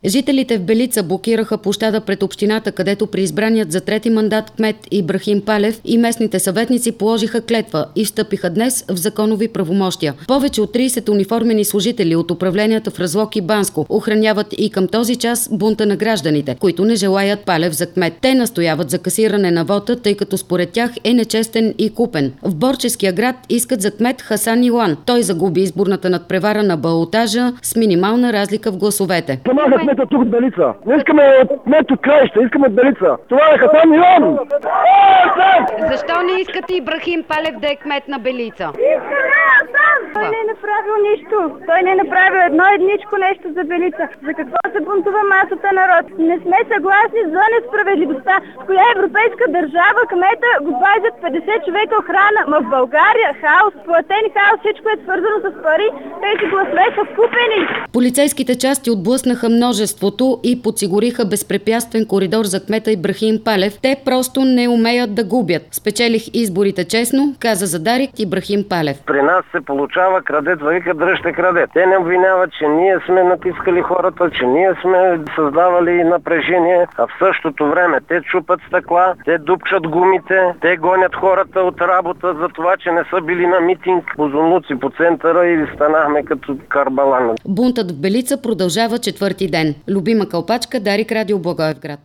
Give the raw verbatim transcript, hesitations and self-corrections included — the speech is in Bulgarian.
Жителите в Белица блокираха площада пред общината, където при избраният за трети мандат кмет Ибрахим Палев и местните съветници положиха клетва и встъпиха днес в законови правомощия. Повече от трийсет униформени служители от управленията в Разлог и Банско охраняват и към този час бунта на гражданите, които не желаят Палев за кмет. Те настояват за касиране на вота, тъй като според тях е нечестен и купен. В Борческия град искат за кмет Хасан Илан. Той загуби изборната надпревара на балотажа с минимална разлика в гласовете. Кмета тук от Белица. Не искаме от кмет от краища, искаме от Белица. Това е Хасан Илан! Защо не искате Ибрахим Палев да е кмет на Белица? Той не е направил нищо. Той не е направил едно едничко нещо за Белица. За какво се бунтува масата народ? Не сме съгласни за несправедливостта. В коя европейска държава кмета го пазят петдесет човека охрана? Ма в България хаос, платен хаос, всичко е свързано с пари. Тези гласове са купени. Полицейските части отблъснаха множеството и подсигуриха безпрепятствен коридор за кмета Ибрахим Палев. Те просто не умеят да губят. Спечелих изборите честно, каза за Дарик Ибрахим Палев. При нас се получава крадет, вика дръжте крадет. Те не обвиняват, че ние сме натискали хората, че ние сме създавали напрежение, а в същото време те чупат стъкла, те дупчат гумите, те гонят хората от работа за това, че не са били на митинг по Зунлуци по центъра и станахме като Карбалана. Бунтът в Белица продължава четвърти ден. Любима Калпачка, Дарик, Радио Благоевград.